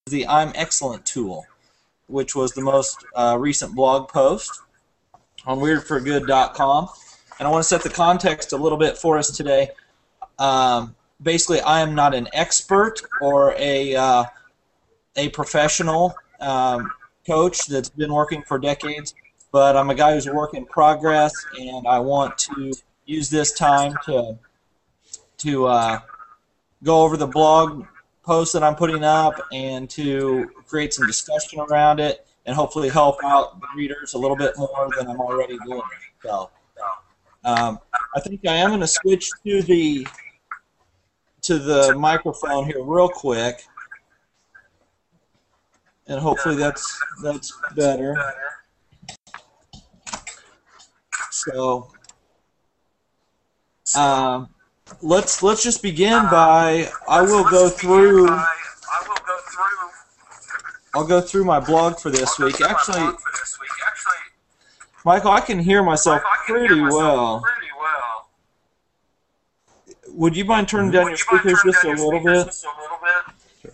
the I'm Excellent tool, which was the most recent blog post on weirdforgood.com. And I want to set the context a little bit for us today. Basically, I am not an expert or a professional coach that's been working for decades, but I'm a guy who's a work in progress, and I want to use this time to go over the blog post that I'm putting up and to create some discussion around it and hopefully help out the readers a little bit more than I'm already doing. So I think I am going to switch to the microphone here real quick, and hopefully that's better. So let's just begin by I'll go through my blog for this week. Actually, Michael, I can hear myself pretty well. Would you mind turning down your speakers just a little bit? Sure.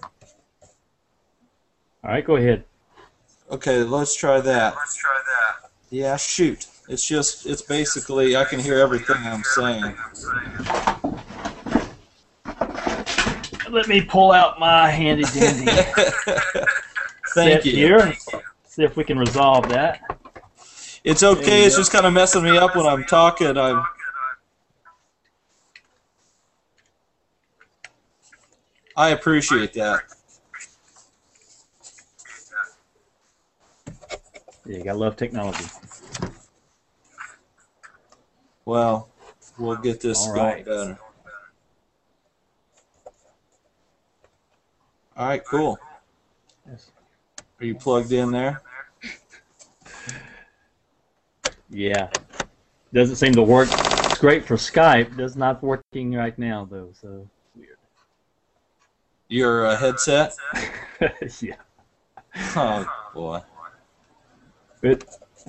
All right, go ahead. Okay, let's try that. Yeah, shoot. It's basically, I can hear everything I'm saying. Let me pull out my handy dandy Thank you. here. See if we can resolve that. It's okay. It's just kind of messing me up when I'm talking. I appreciate that. Yeah, you gotta love technology. Well, we'll get this going better. All right, cool. Yes. Are you plugged in there? Yeah. Doesn't seem to work. It's great for Skype. It's not working right now, though, so it's weird. Your headset? Yeah. Oh, boy. But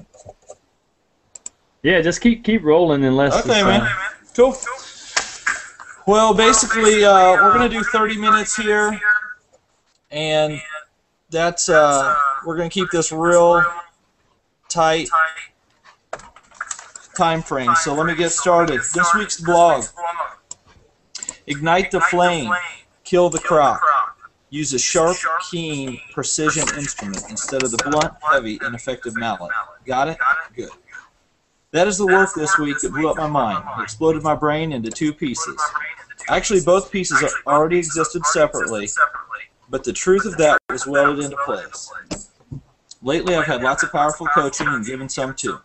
yeah, just keep rolling unless. Okay, man. Cool. Well, basically, we're gonna do 30 minutes here, and that's we're gonna keep this real tight time frame. So let me get started. This week's blog: ignite the flame, kill the crop. Use a sharp, keen, precision instrument instead of the blunt, heavy, ineffective mallet. Got it? Good. That is the work this week that blew up my mind. It exploded my brain into two pieces. Actually, both pieces already existed separately, but the truth of that was welded into place. Lately, I've had lots of powerful coaching and given some too.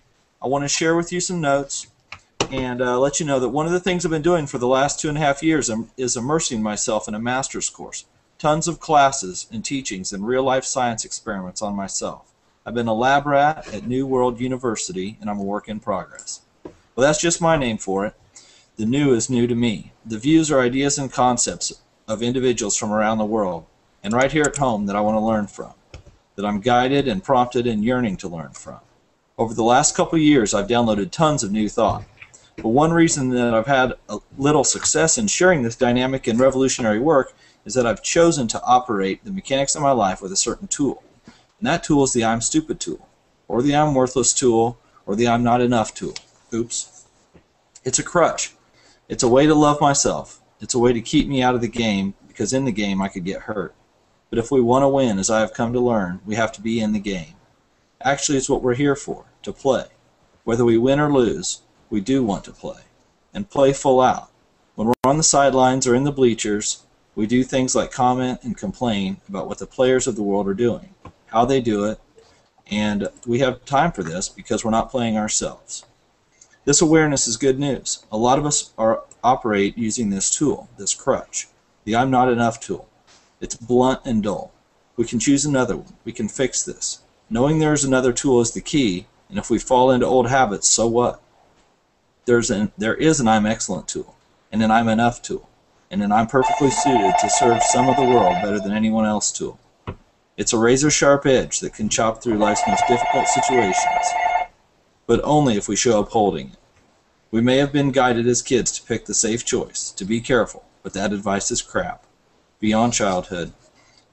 I want to share with you some notes and let you know that one of the things I've been doing for the last 2.5 years is immersing myself in a master's course. Tons of classes and teachings and real-life science experiments on myself. I've been a lab rat at New World University, and I'm a work in progress. Well, that's just my name for it. The new is new to me. The views are ideas and concepts of individuals from around the world, and right here at home that I want to learn from, that I'm guided and prompted and yearning to learn from. Over the last couple of years, I've downloaded tons of new thought. But one reason that I've had a little success in sharing this dynamic and revolutionary work is that I've chosen to operate the mechanics of my life with a certain tool. And that tool is the I'm stupid tool, or the I'm worthless tool, or the I'm not enough tool. Oops. It's a crutch. It's a way to love myself. It's a way to keep me out of the game, because in the game I could get hurt. But if we want to win, as I have come to learn, we have to be in the game. Actually, it's what we're here for, to play. Whether we win or lose, we do want to play, and play full out. When we're on the sidelines or in the bleachers, we do things like comment and complain about what the players of the world are doing, how they do it, and we have time for this because we're not playing ourselves. This awareness is good news. A lot of us operate using this tool, this crutch, the I'm not enough tool. It's blunt and dull. We can choose another one. We can fix this. Knowing there's another tool is the key, and if we fall into old habits, so what? There is an I'm excellent tool, and an I'm enough tool, and an I'm perfectly suited to serve some of the world better than anyone else tool. It's a razor-sharp edge that can chop through life's most difficult situations, but only if we show up holding it. We may have been guided as kids to pick the safe choice, to be careful, but that advice is crap. Beyond childhood,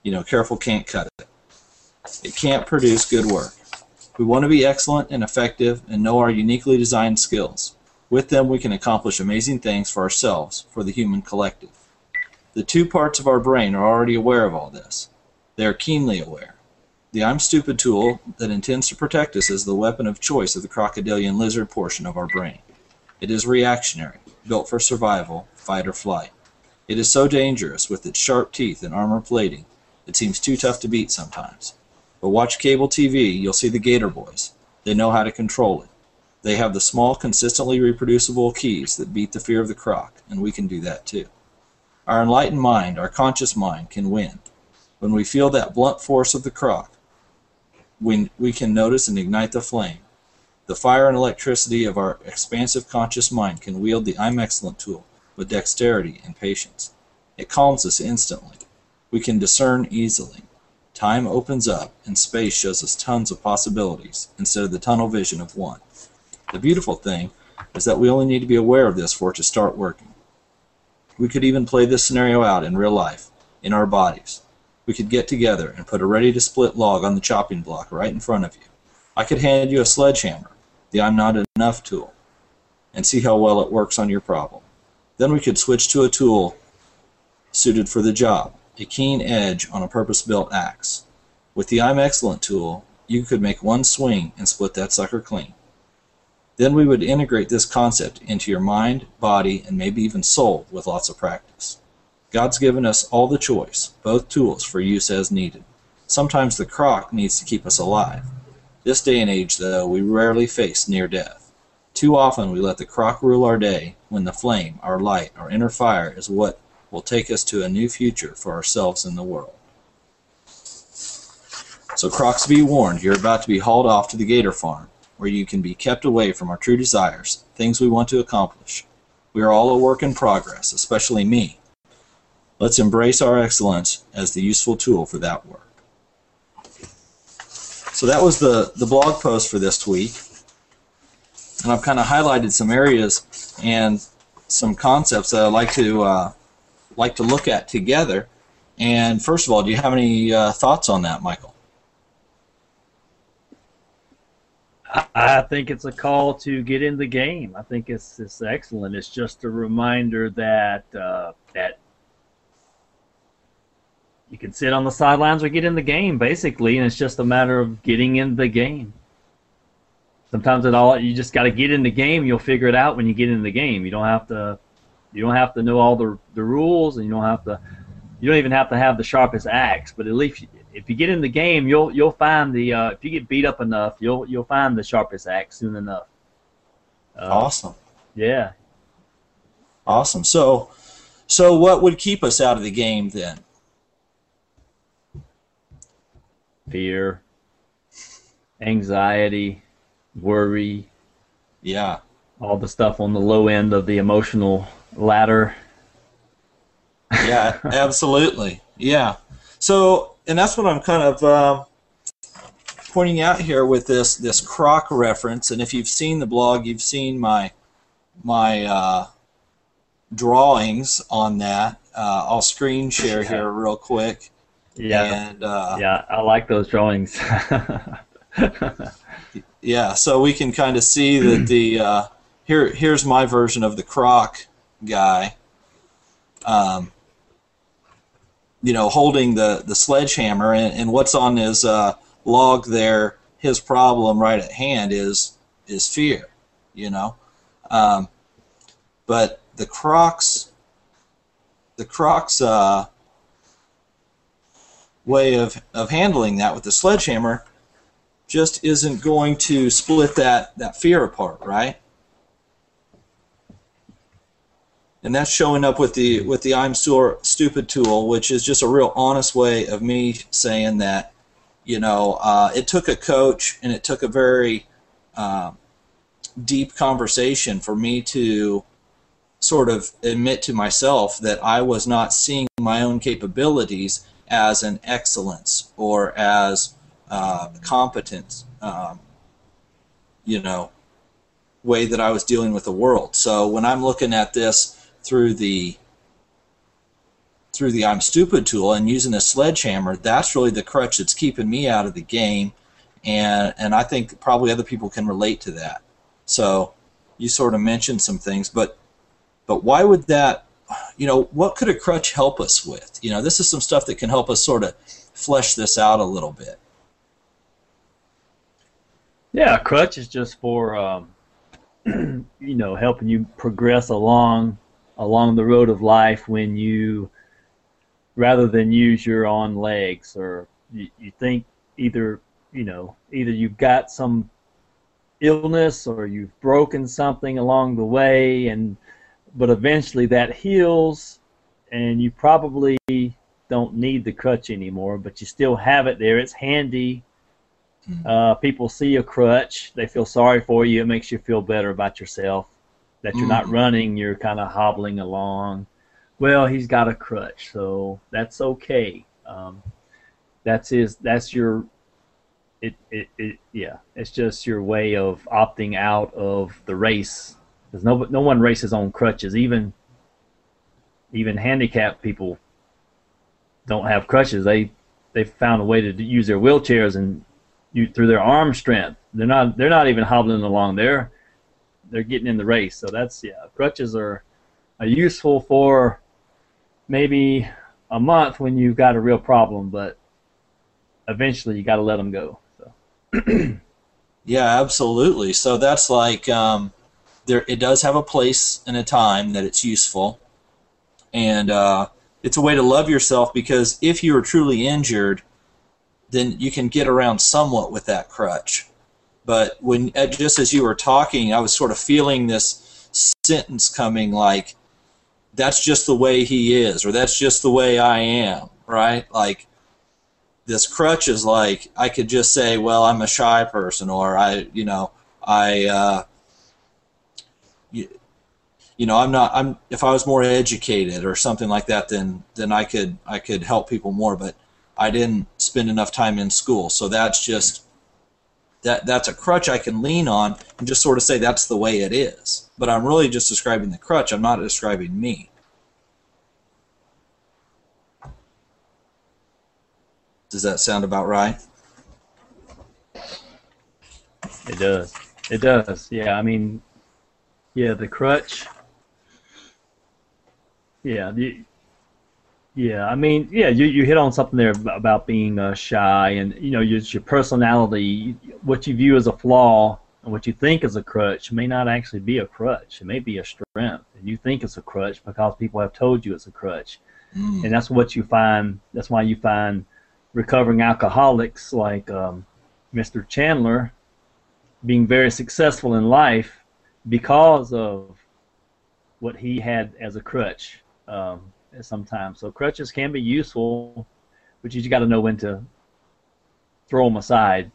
Careful can't cut it. It can't produce good work. We want to be excellent and effective and know our uniquely designed skills. With them, we can accomplish amazing things for ourselves, for the human collective. The two parts of our brain are already aware of all this. They are keenly aware. The I'm Stupid tool that intends to protect us is the weapon of choice of the crocodilian lizard portion of our brain. It is reactionary, built for survival, fight or flight. It is so dangerous with its sharp teeth and armor plating, it seems too tough to beat sometimes. But watch cable TV, you'll see the Gator Boys. They know how to control it. They have the small, consistently reproducible keys that beat the fear of the croc, and we can do that too. Our enlightened mind, our conscious mind, can win. When we feel that blunt force of the croc, we can notice and ignite the flame. The fire and electricity of our expansive conscious mind can wield the I'm Excellent tool with dexterity and patience. It calms us instantly. We can discern easily. Time opens up, and space shows us tons of possibilities instead of the tunnel vision of one. The beautiful thing is that we only need to be aware of this for it to start working. We could even play this scenario out in real life, in our bodies. We could get together and put a ready-to-split log on the chopping block right in front of you. I could hand you a sledgehammer, the I'm Not Enough tool, and see how well it works on your problem. Then we could switch to a tool suited for the job, a keen edge on a purpose-built axe. With the I'm Excellent tool, you could make one swing and split that sucker clean. Then we would integrate this concept into your mind, body, and maybe even soul with lots of practice. God's given us all the choice, both tools for use as needed. Sometimes the croc needs to keep us alive. This day and age, though, we rarely face near death. Too often we let the croc rule our day when the flame, our light, our inner fire is what will take us to a new future for ourselves and the world. So crocs, be warned, you're about to be hauled off to the gator farm, where you can be kept away from our true desires, things we want to accomplish. We are all a work in progress, especially me. Let's embrace our excellence as the useful tool for that work. So that was the blog post for this week. And I've kind of highlighted some areas and some concepts that I'd like to look at together. And first of all, do you have any thoughts on that, Michael? I think it's a call to get in the game. I think it's excellent. It's just a reminder that that you can sit on the sidelines or get in the game, basically, and it's just a matter of getting in the game. Sometimes you just got to get in the game. You'll figure it out when you get in the game. You don't have to know all the rules, and you don't even have to have the sharpest axe. But at least if you get in the game, you'll find if you get beat up enough, you'll find the sharpest axe soon enough. Awesome. Yeah. Awesome. So what would keep us out of the game then? Fear, anxiety, worry. Yeah. All the stuff on the low end of the emotional ladder. Yeah, absolutely. Yeah. So, and that's what I'm kind of pointing out here with this croc reference. And if you've seen the blog, you've seen my drawings on that. I'll screen share here real quick. Yeah. And yeah, I like those drawings. Yeah, so we can kind of see that the here's my version of the croc guy. Holding the sledgehammer, and what's on his log there, his problem right at hand is fear, but the croc's way of handling that with the sledgehammer just isn't going to split that fear apart, right? And that's showing up with the I'm Stupid tool, which is just a real honest way of me saying that, it took a coach and it took a very deep conversation for me to sort of admit to myself that I was not seeing my own capabilities as an excellence or as competence, way that I was dealing with the world. So when I'm looking at this through the through the I'm stupid tool and using a sledgehammer, that's really the crutch that's keeping me out of the game, and I think probably other people can relate to that. So you sort of mentioned some things, but why would that, what could a crutch help us with? This is some stuff that can help us sort of flesh this out a little bit. Yeah, a crutch is just for helping you progress along the road of life when you, rather than use your own legs, or you think either you've got some illness or you've broken something along the way, but eventually that heals and you probably don't need the crutch anymore, but you still have it there. It's handy. People see a crutch, they feel sorry for you. It makes you feel better about yourself, that you're not running, you're kind of hobbling along. Well, he's got a crutch, so that's okay. It's just your way of opting out of the race. Because no one races on crutches. Even handicapped people don't have crutches. They've found a way to use their wheelchairs and through their arm strength. They're not even hobbling along. They're getting in the race. So crutches are useful for maybe a month when you've got a real problem, but eventually you got to let them go. So. Yeah, absolutely. So that's like it does have a place and a time that it's useful, and it's a way to love yourself, because if you are truly injured, then you can get around somewhat with that crutch. But just as you were talking, I was sort of feeling this sentence coming, like, that's just the way he is, or that's just the way I am, right? Like, this crutch is like, I could just say, well, I'm a shy person, or I'm not. If I was more educated or something like that, then I could help people more. But I didn't spend enough time in school, so that's just that's a crutch I can lean on and just sort of say that's the way it is. But I'm really just describing the crutch. I'm not describing me. Does that sound about right? It does. It does. Yeah, I mean, the crutch. You hit on something there about being shy, and your personality, what you view as a flaw and what you think is a crutch may not actually be a crutch. It may be a strength, and you think it's a crutch because people have told you it's a crutch, and that's what you find. That's why you find recovering alcoholics like Mr. Chandler being very successful in life because of what he had as a crutch. Sometimes. So crutches can be useful, but you just got to know when to throw them aside.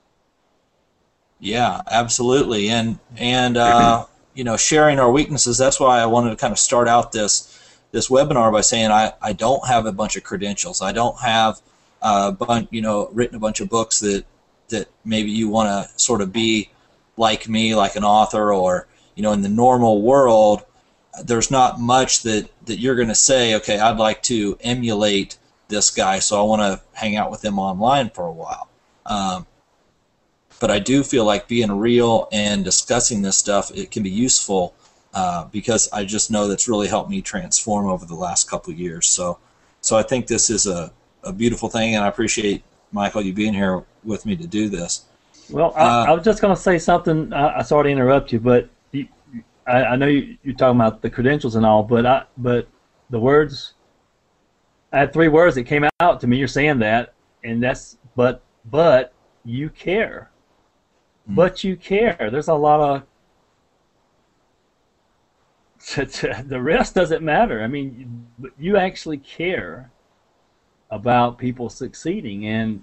Yeah, absolutely. And sharing our weaknesses, that's why I wanted to kind of start out this webinar by saying I don't have a bunch of credentials. I don't have written a bunch of books that maybe you want to sort of be like me, like an author, or in the normal world, there's not much that you're going to say, okay, I'd like to emulate this guy, so I want to hang out with him online for a while. But I do feel like being real and discussing this stuff, it can be useful because I just know that's really helped me transform over the last couple of years. So I think this is a beautiful thing, and I appreciate, Michael, you being here with me to do this. Well, I was just going to say something. I sorry to interrupt you, but I know you're talking about the credentials and all, but the words, I had 3 words that came out to me. You're saying that, and that's but you care. But you care. There's a lot of the rest doesn't matter. I mean, you actually care about people succeeding, and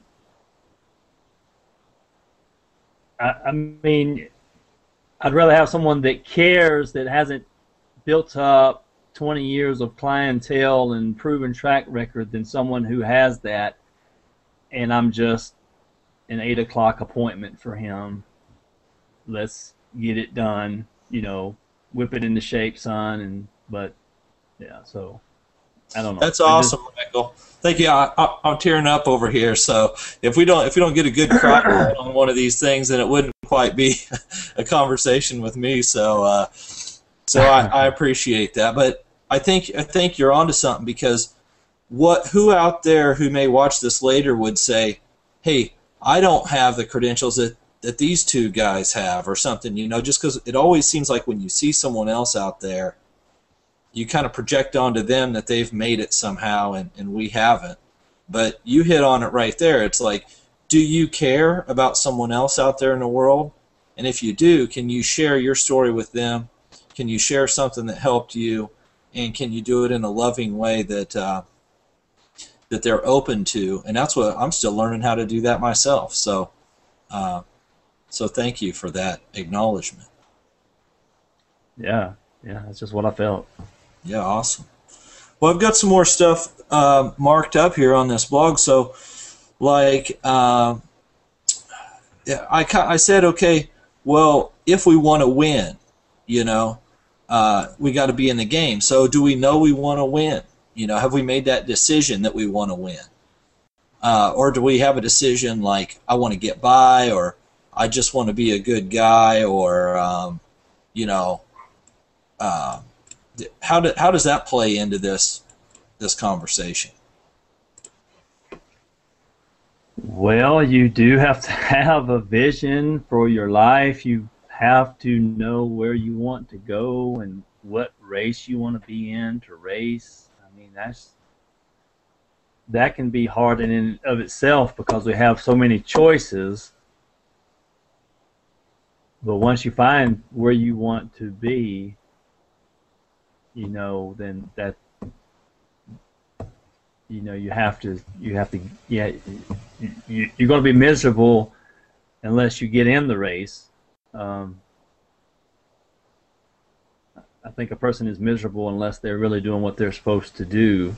I mean, I'd rather have someone that cares, that hasn't built up 20 years of clientele and proven track record, than someone who has that, and I'm just an 8 o'clock appointment for him. Let's get it done, whip it into shape, son. So I don't know. That's awesome, Michael. Thank you. I'm tearing up over here. So if we don't get a good cry on one of these things, then it wouldn't quite be a conversation with me. So I appreciate that. But I think you're onto something, because who out there who may watch this later would say, hey, I don't have the credentials that these two guys have, or something, just because it always seems like when you see someone else out there, you kind of project onto them that they've made it somehow, and we haven't. But you hit on it right there. It's like, do you care about someone else out there in the world? And if you do, can you share your story with them? Can you share something that helped you? And can you do it in a loving way that they're open to? And that's what I'm still learning how to do that myself. So thank you for that acknowledgement. Yeah, that's just what I felt. Yeah, awesome. Well, I've got some more stuff marked up here on this blog. So, like, I said, okay, well, if we want to win, we got to be in the game. So, do we know we want to win? Have we made that decision that we want to win? Or do we have a decision like, I want to get by, or I just want to be a good guy, or how does that play into this conversation? Well, you do have to have a vision for your life. You have to know where you want to go and what race you want to be in to race. I mean, that can be hard in and of itself, because we have so many choices. But once you find where you want to be, then that, you have to, you're going to be miserable unless you get in the race. I think a person is miserable unless they're really doing what they're supposed to do.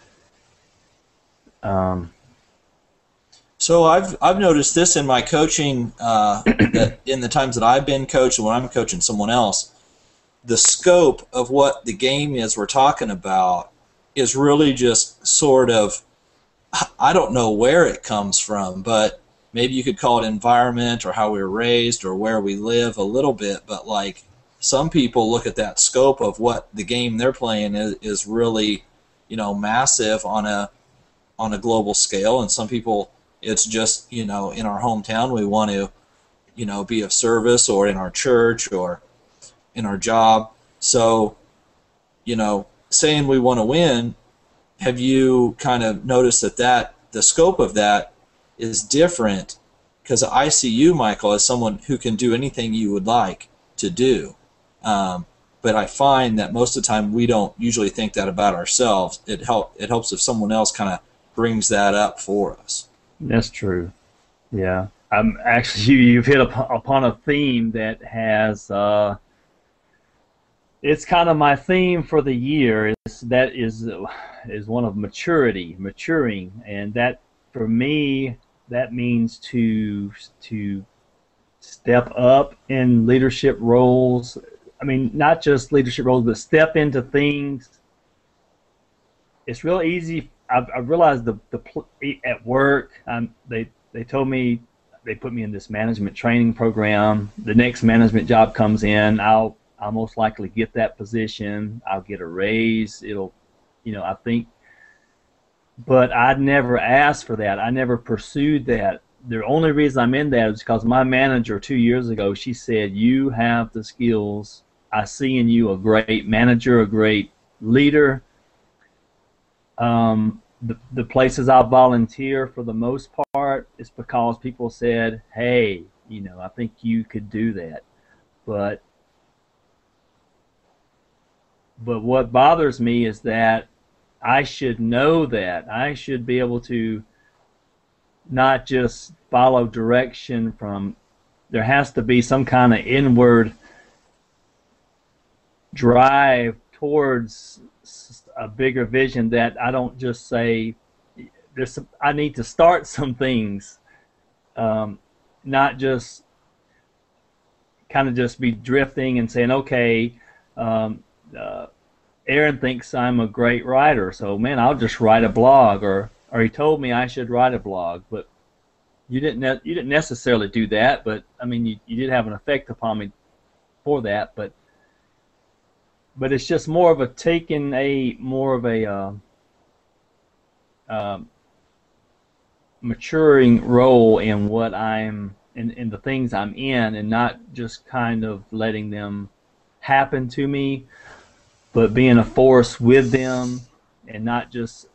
So I've noticed this in my coaching, that in the times that I've been coached, and when I'm coaching someone else, the scope of what the game is we're talking about is really just sort of, I don't know where it comes from, but maybe you could call it environment, or how we were raised, or where we live a little bit. But like, some people look at that scope of what the game they're playing is really, massive on a global scale, and some people, it's just, in our hometown we want to, be of service, or in our church, or in our job. So, saying we want to win, have you kind of noticed that the scope of that is different? Because I see you, Michael, as someone who can do anything you would like to do. But I find that most of the time we don't usually think that about ourselves. It helps if someone else kind of brings that up for us. That's true. Yeah. Actually, you've hit upon a theme that has, it's kind of my theme for the year. That is one of maturing, and that, for me, that means to step up in leadership roles. I mean, not just leadership roles, but step into things. It's real easy. I've realized at work, they told me, they put me in this management training program. The next management job comes in, I'll most likely get that position. I'll get a raise. I think, but I never asked for that. I never pursued that. The only reason I'm in that is because my manager 2 years ago, she said, you have the skills. I see in you a great manager, a great leader. The places I volunteer, for the most part, is because people said, hey, I think you could do that. But what bothers me is that I should know that. I should be able to not just follow direction from, there has to be some kind of inward drive towards a bigger vision, that I don't just say, I need to start some things, not just kind of just be drifting and saying, okay, Aaron thinks I'm a great writer, so man, I'll just write a blog, or he told me I should write a blog, but you didn't necessarily do that, but I mean you did have an effect upon me for that, but it's just more of a taking a more of a maturing role in what I'm in the things I'm in, and not just kind of letting them happen to me, but being a force with them, and not just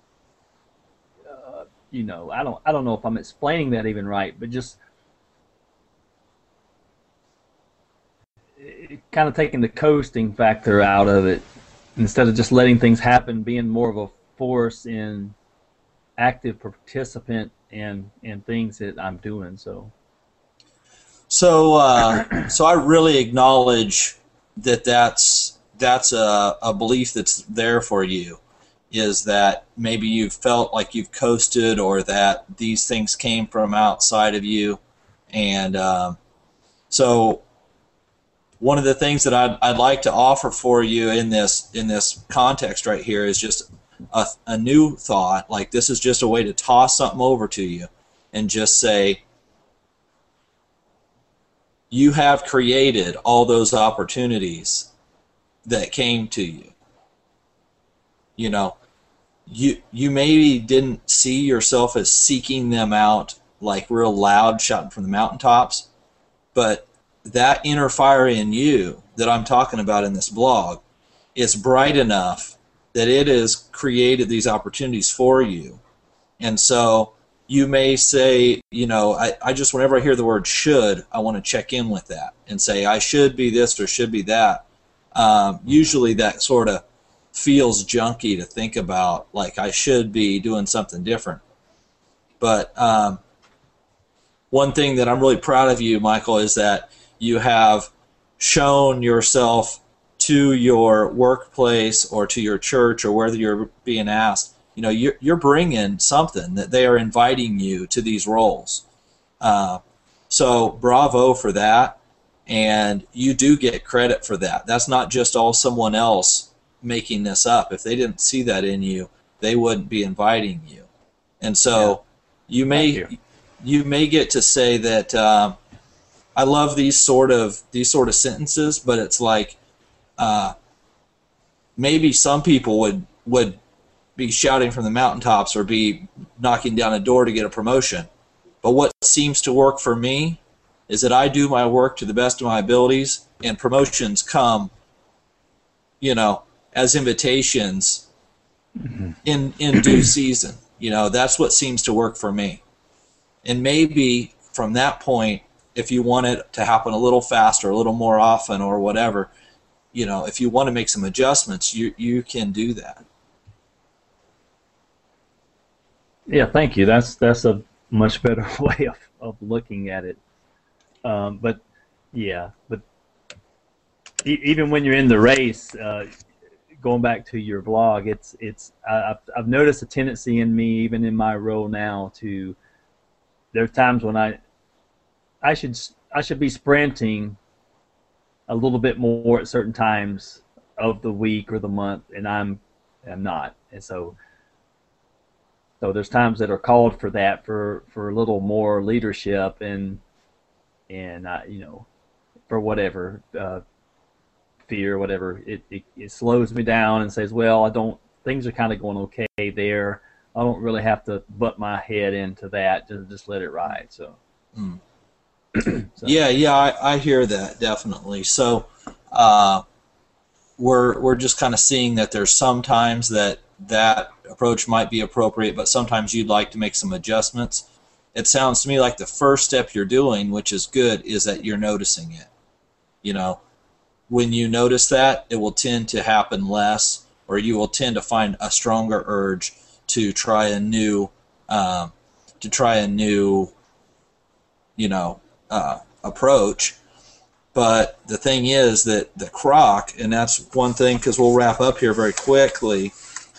I don't know if I'm explaining that even right, but just kind of taking the coasting factor out of it instead of just letting things happen, being more of a force in active participant in things that I'm doing. So I really acknowledge that's a belief that's there for you, is that maybe you've felt like you've coasted, or that these things came from outside of you. And so one of the things that I'd like to offer for you in this context right here is just a new thought. Like, this is just a way to toss something over to you and just say, you have created all those opportunities that came to you. You know, you maybe didn't see yourself as seeking them out like real loud, shouting from the mountaintops, but that inner fire in you that I'm talking about in this blog is bright enough that it has created these opportunities for you. And so you may say, I just, whenever I hear the word should, I want to check in with that and say, I should be this or should be that. Usually that sort of feels junky to think about, like I should be doing something different. But one thing that I'm really proud of you, Michael, is that you have shown yourself to your workplace or to your church or whether you're being asked, you're bringing something, that they are inviting you to these roles. So bravo for that, and you do get credit for that. That's not just all someone else making this up. If they didn't see that in you, they wouldn't be inviting you. And so you may get to say that I love these sort of sentences, but it's like maybe some people would be shouting from the mountaintops or be knocking down a door to get a promotion. But what seems to work for me is that I do my work to the best of my abilities, and promotions come, as invitations in due season. That's what seems to work for me. And maybe from that point, if you want it to happen a little faster, a little more often, or whatever, if you want to make some adjustments, you can do that. Yeah, thank you. That's a much better way of looking at it. But even when you're in the race, going back to your blog, I've noticed a tendency in me, even in my role now, there are times when I should be sprinting a little bit more at certain times of the week or the month, and I'm not. And so there's times that are called for that, for a little more leadership and for whatever fear, whatever, it slows me down and says, well, things are kind of going okay there. I don't really have to butt my head into that. Just let it ride. So. Yeah, I hear that definitely. So we're just kind of seeing that there's sometimes that approach might be appropriate, but sometimes you'd like to make some adjustments. It sounds to me like the first step you're doing, which is good, is that you're noticing it. When you notice that, it will tend to happen less, or you will tend to find a stronger urge to try a new approach. But the thing is that the croc, and that's one thing, because we'll wrap up here very quickly,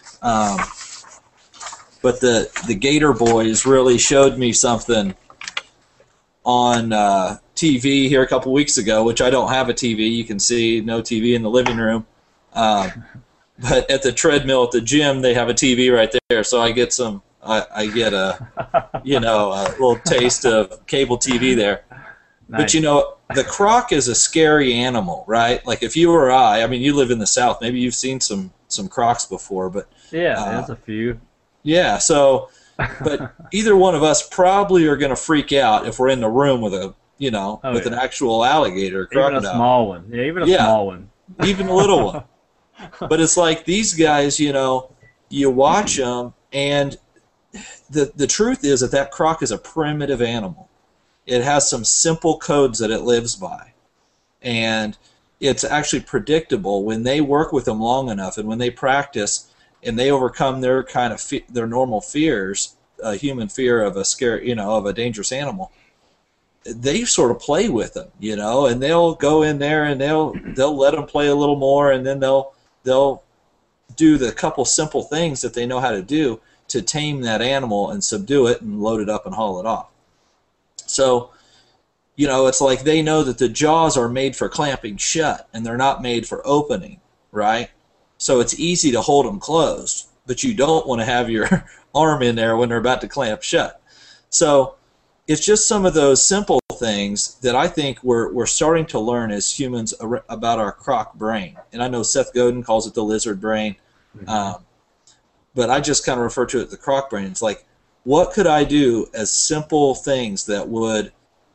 but the Gator Boys really showed me something on TV here a couple weeks ago, which I don't have a TV. You can see no TV in the living room. but at the treadmill at the gym, they have a TV right there, so I get some. I get a a little taste of cable TV there. Nice. But the croc is a scary animal, right? Like if you or I mean, you live in the South, maybe you've seen some crocs before, but Yeah, there's a few. yeah. So, but either one of us probably are going to freak out if we're in the room with an actual alligator, crocodile. Even a small one. Yeah, even a small one. Even a little one. But it's like these guys, you watch them, and the truth is that croc is a primitive animal. It has some simple codes that it lives by, and it's actually predictable when they work with them long enough, and when they practice and they overcome their kind of their normal fears, a human fear of of a dangerous animal. They sort of play with them, and they'll go in there and they'll let them play a little more, and then they'll do the couple simple things that they know how to do to tame that animal and subdue it and load it up and haul it off. So, it's like they know that the jaws are made for clamping shut and they're not made for opening, right? So it's easy to hold them closed, but you don't want to have your arm in there when they're about to clamp shut. So it's just some of those simple things that I think we're starting to learn as humans about our croc brain. And I know Seth Godin calls it the lizard brain, but I just kind of refer to it as the croc brain. It's like, what could I do as simple things that would,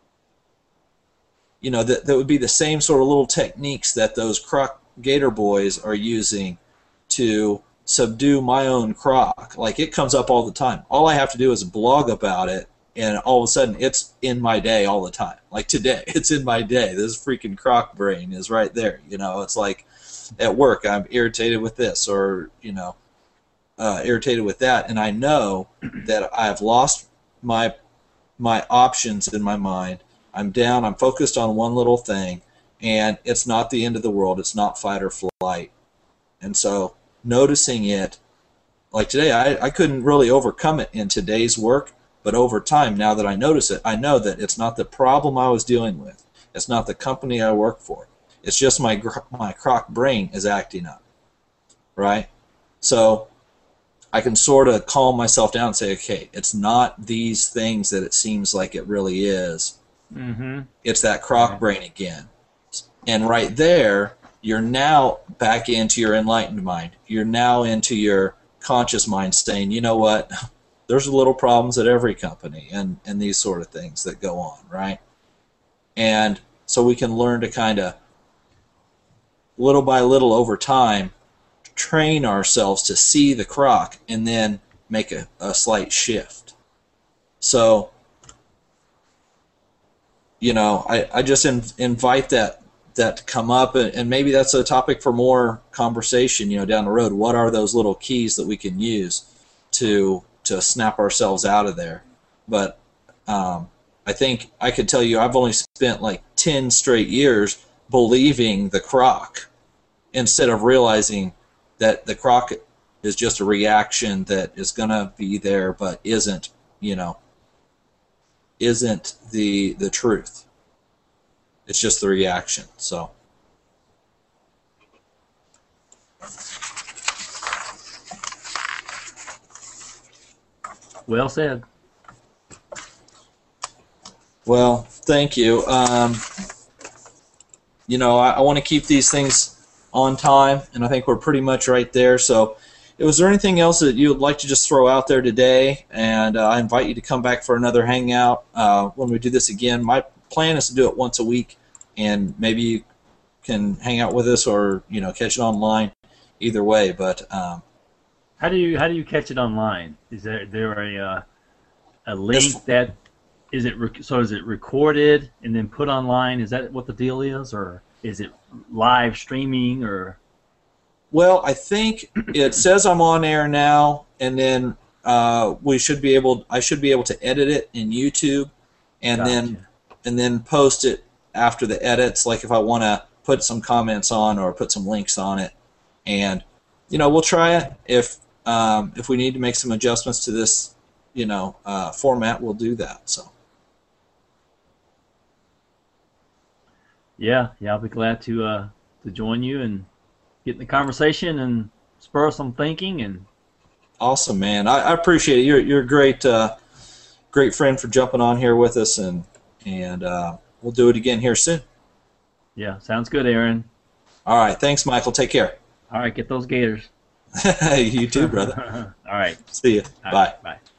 that would be the same sort of little techniques that those croc gator boys are using to subdue my own croc. Like, it comes up all the time. All I have to do is blog about it, and all of a sudden it's in my day all the time. Like today, it's in my day. This freaking croc brain is right there. It's like at work I'm irritated with this, or irritated with that, and I know that I've lost my options in my mind. I'm down. I'm focused on one little thing, and it's not the end of the world. It's not fight or flight. And so noticing it, like today, I couldn't really overcome it in today's work, but over time, now that I notice it, I know that it's not the problem I was dealing with. It's not the company I work for. It's just my croc brain is acting up, right? So I can sort of calm myself down and say, okay, it's not these things that it seems like it really is. Mm-hmm. It's that croc brain again. And right there, you're now back into your enlightened mind. You're now into your conscious mind saying, you know what, there's little problems at every company and these sort of things that go on, right? And so we can learn to kind of, little by little over time, train ourselves to see the croc and then make a slight shift. So, I just invite that to come up, and maybe that's a topic for more conversation, down the road. What are those little keys that we can use to snap ourselves out of there? But I think I could tell you I've only spent like 10 straight years believing the croc instead of realizing that the croc is just a reaction that is going to be there but isn't the truth. It's just the reaction. So well said. Well, thank you. I want to keep these things on time, and I think we're pretty much right there. So, was there anything else that you would like to just throw out there today? And I invite you to come back for another hangout when we do this again. My plan is to do it once a week, and maybe you can hang out with us or catch it online. Either way, but how do you catch it online? Is there a link that is it recorded and then put online? Is that what the deal is, or is it live streaming, or? Well, I think it says I'm on air now, and then I should be able to edit it in YouTube, and then post it after the edits. Like if I want to put some comments on or put some links on it, and we'll try it. If we need to make some adjustments to this format, we'll do that. So. Yeah, I'll be glad to join you and get in the conversation and spur some thinking. And Awesome, man. I appreciate it. You're a great friend for jumping on here with us, and we'll do it again here soon. yeah, sounds good, Aaron. All right. Thanks, Michael. Take care. All right, get those gators. You too, brother. All right. See you. All Bye. right, bye.